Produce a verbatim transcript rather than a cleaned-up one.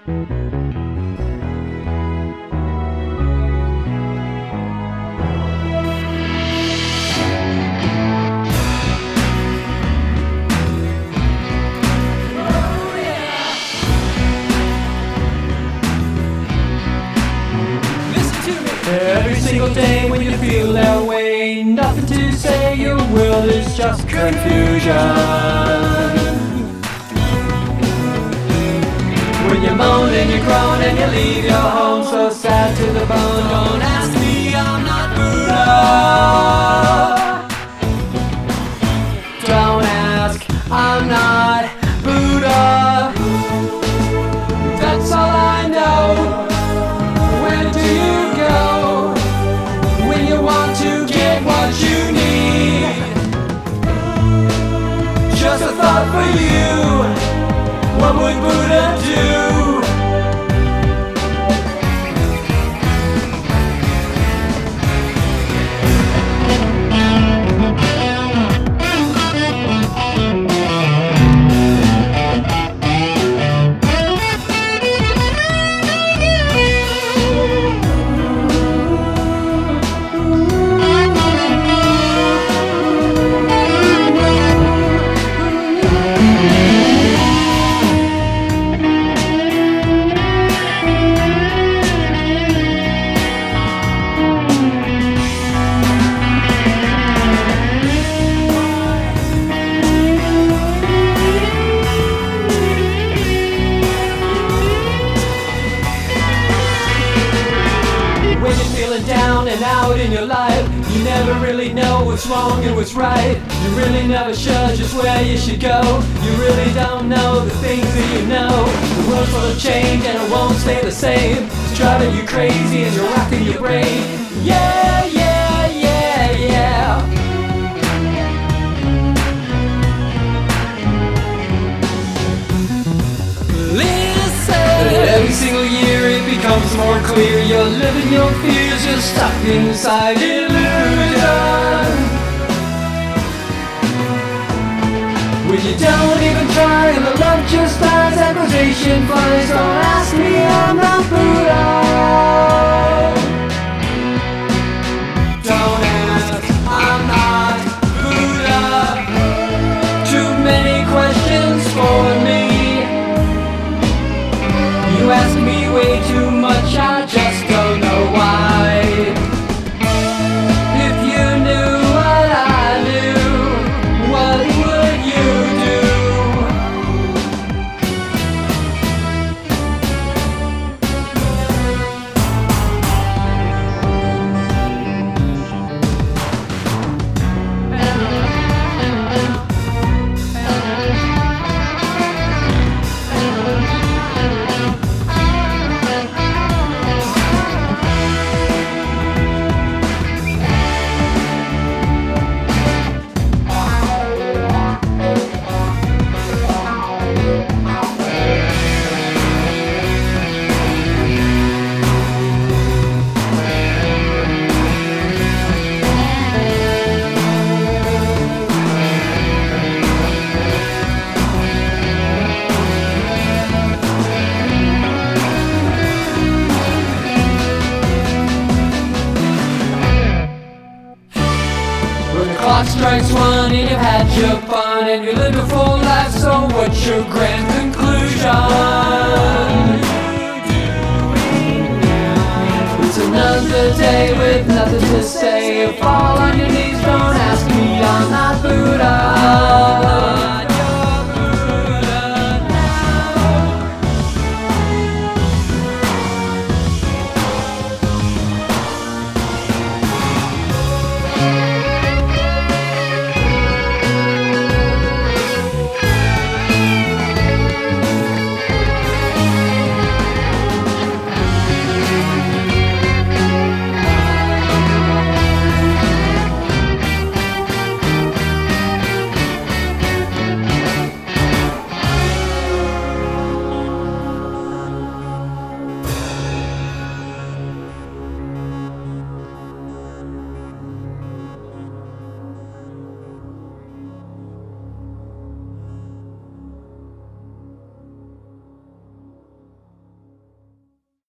Every single day when you feel that way, nothing to say, your world is just confusion. When you moan and you groan and you leave your home so sad to the bone, don't ask me, I'm not Buddha. Don't ask, I'm not Buddha. That's all I know. Where do you go when you want to get what you need? Just a thought for you, what would Buddha do? Down and out in your life, you never really know what's wrong and what's right. You really never sure just where you should go. You really don't know the things that you know. The world's full of change and it won't stay the same. It's driving you crazy and you're rocking your brain. Yeah, yeah, yeah, yeah. Every single year it becomes more clear, you're living your fears, you're stuck inside illusion. When you don't even try and the love just dies, accusation flies, don't ask me, I'm not Buddha. Don't ask, I'm not Buddha. Too many questions for me. You ask me way too much, I just don't know why. If you knew what I knew, what would you do? Clock strikes one and you've had your fun and you lived a full life, so what's your grand conclusion? It's another day with nothing to say. Fall on your knees, don't ask me, I'm not Buddha.